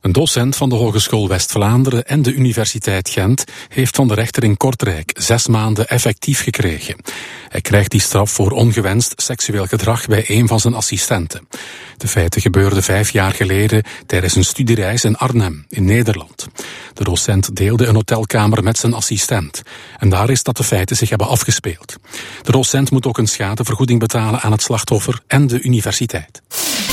Een docent van de Hogeschool West-Vlaanderen en de Universiteit Gent heeft van de rechter in Kortrijk 6 maanden effectief gekregen. Hij krijgt die straf voor ongewenst seksueel gedrag bij een van zijn assistenten. De feiten gebeurden 5 jaar geleden tijdens een studiereis in Arnhem, in Nederland. De docent deelde een hotelkamer met zijn assistent. En daar is dat de feiten zich hebben afgespeeld. De docent moet ook een schadevergoeding betalen aan het slachtoffer en de universiteit.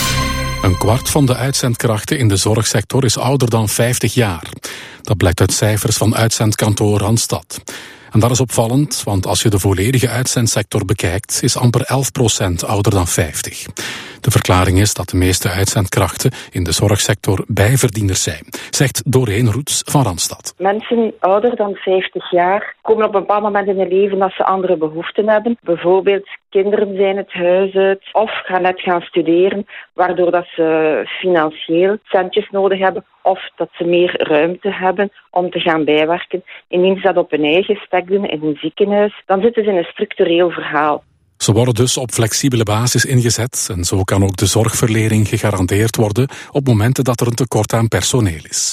Een kwart van de uitzendkrachten in de zorgsector is ouder dan 50 jaar. Dat blijkt uit cijfers van uitzendkantoor Randstad. En dat is opvallend, want als je de volledige uitzendsector bekijkt, is amper 11% ouder dan 50. De verklaring is dat de meeste uitzendkrachten in de zorgsector bijverdieners zijn, zegt Doreen Roets van Randstad. Mensen ouder dan 50 jaar komen op een bepaald moment in hun leven dat ze andere behoeften hebben. Bijvoorbeeld kinderen zijn het huis uit of gaan net gaan studeren, waardoor dat ze financieel centjes nodig hebben of dat ze meer ruimte hebben om te gaan bijwerken. Indien ze dat op hun eigen stek doen in een ziekenhuis, dan zitten ze in een structureel verhaal. Ze worden dus op flexibele basis ingezet en zo kan ook de zorgverlening gegarandeerd worden op momenten dat er een tekort aan personeel is.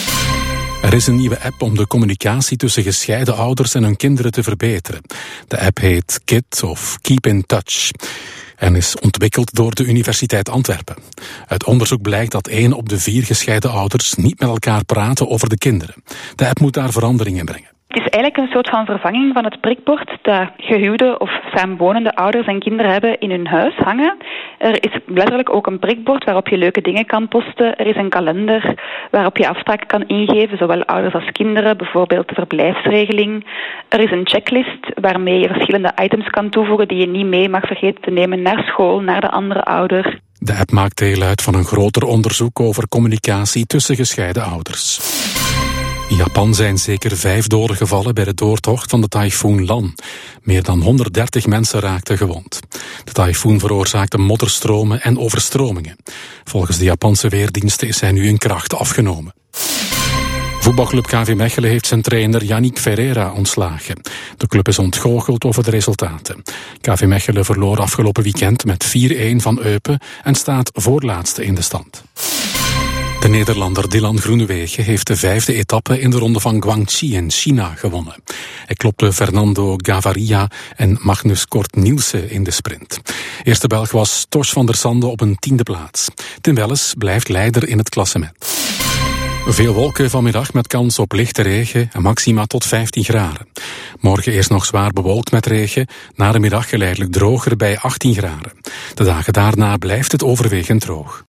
Er is een nieuwe app om de communicatie tussen gescheiden ouders en hun kinderen te verbeteren. De app heet KID of Keep in Touch en is ontwikkeld door de Universiteit Antwerpen. Uit onderzoek blijkt dat 1 op de 4 gescheiden ouders niet met elkaar praten over de kinderen. De app moet daar verandering in brengen. Het is eigenlijk een soort van vervanging van het prikbord dat gehuwde of samenwonende ouders en kinderen hebben in hun huis hangen. Er is letterlijk ook een prikbord waarop je leuke dingen kan posten. Er is een kalender waarop je afspraken kan ingeven, zowel ouders als kinderen, bijvoorbeeld de verblijfsregeling. Er is een checklist waarmee je verschillende items kan toevoegen die je niet mee mag vergeten te nemen naar school, naar de andere ouder. De app maakt deel uit van een groter onderzoek over communicatie tussen gescheiden ouders. In Japan zijn zeker 5 doden gevallen bij de doortocht van de tyfoon Lan. Meer dan 130 mensen raakten gewond. De tyfoon veroorzaakte modderstromen en overstromingen. Volgens de Japanse weerdiensten is hij nu in kracht afgenomen. Voetbalclub KV Mechelen heeft zijn trainer Yannick Ferreira ontslagen. De club is ontgoocheld over de resultaten. KV Mechelen verloor afgelopen weekend met 4-1 van Eupen en staat voorlaatste in de stand. De Nederlander Dylan Groenewegen heeft de 5e etappe in de ronde van Guangxi in China gewonnen. Hij klopte Fernando Gaviria en Magnus Kort Nielsen in de sprint. Eerste Belg was Tosh van der Sande op een 10e plaats. Tim Welles blijft leider in het klassement. Veel wolken vanmiddag met kans op lichte regen en maxima tot 15 graden. Morgen eerst nog zwaar bewolkt met regen, na de middag geleidelijk droger bij 18 graden. De dagen daarna blijft het overwegend droog.